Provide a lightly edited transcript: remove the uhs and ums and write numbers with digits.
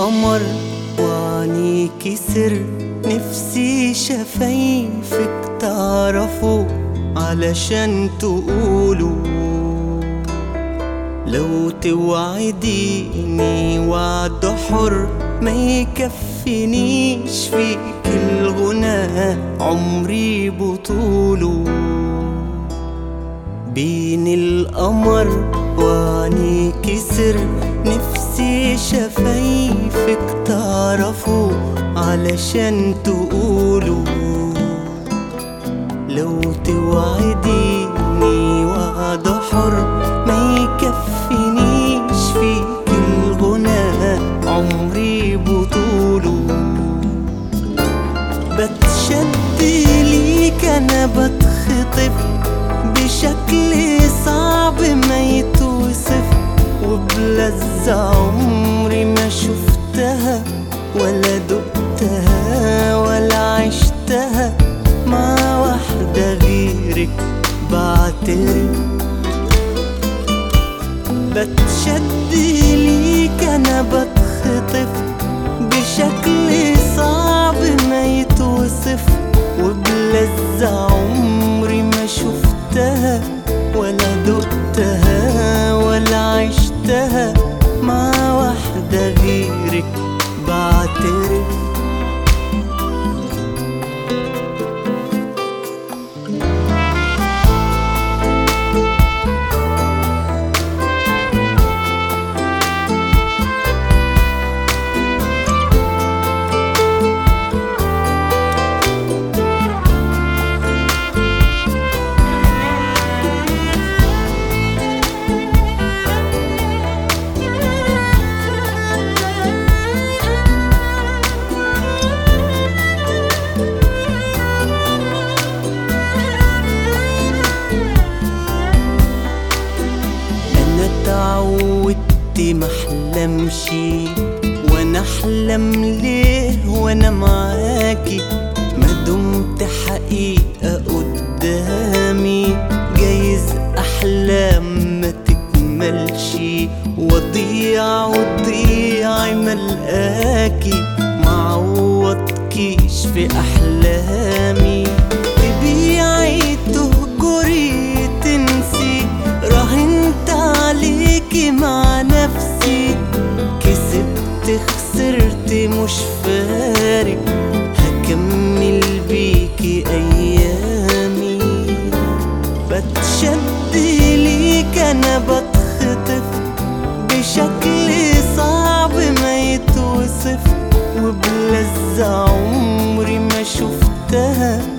القمر وعنيكي سر، نفسي شفايفك تعرفوا علشان تقولوا. لو توعديني وعد حر ما يكفينيش فيك الغنى عمري بطوله. بين القمر وعنيكي سر، نفسي شفايفك تعرفوا علشان تقولوا. لو توعديني وعد حر ما يكفينيش فيك الغنى عمري بطوله. بتشد ليك انا بتخطف بشكل صعب ما يتوصف، وبلذة عمري ما شفتها ولا دقتها ولا عشتها مع واحدة غيرك بعترف. بتشد ليك انا بتخطف بشكل صعب ما يتوصف، وبلذة عمري ما شفتها ولا دقتها ولا عشتها مع واحدة غيرك بعترف. محلمشي وانا احلم ليه وانا معاكي، ما دمت حقيقة قدامي. جايز احلام ما تكملشي واضيع وتضيعي ملقاكي، معوضكيش في احلامي. تبيعي تهجري تنسي، راهنت عليكي مع نفسي. كسبت خسرت مش فارق، هكمل بيكي ايامي. بتشد ليك انا بتخطف بشكل صعب ما يتوصف، وبلذة عمري ما شفتها